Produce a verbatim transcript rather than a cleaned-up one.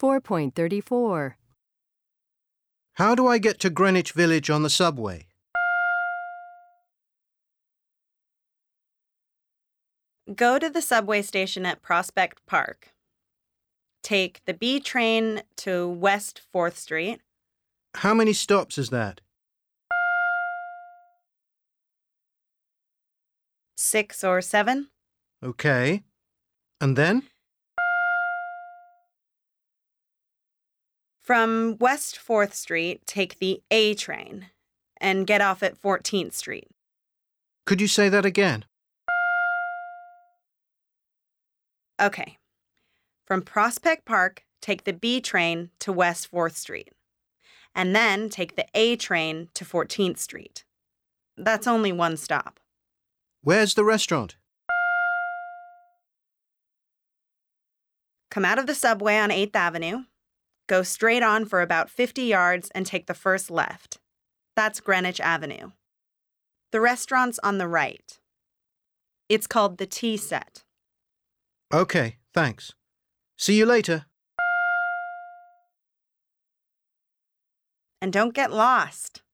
thirty-four point three four. How do I get to Greenwich Village on the subway? Go to the subway station at Prospect Park. Take the B train to West fourth Street. How many stops is that? Six or seven. Okay. And then? From West fourth Street, take the A train and get off at fourteenth Street. Could you say that again? Okay. From Prospect Park, take the B train to West fourth Street. And then take the A train to fourteenth Street. That's only one stop. Where's the restaurant? Come out of the subway on eighth Avenue. Go straight on for about fifty yards and take the first left. That's Greenwich Avenue. The restaurant's on the right. It's called the Tea Set. Okay, thanks. See you later. And don't get lost.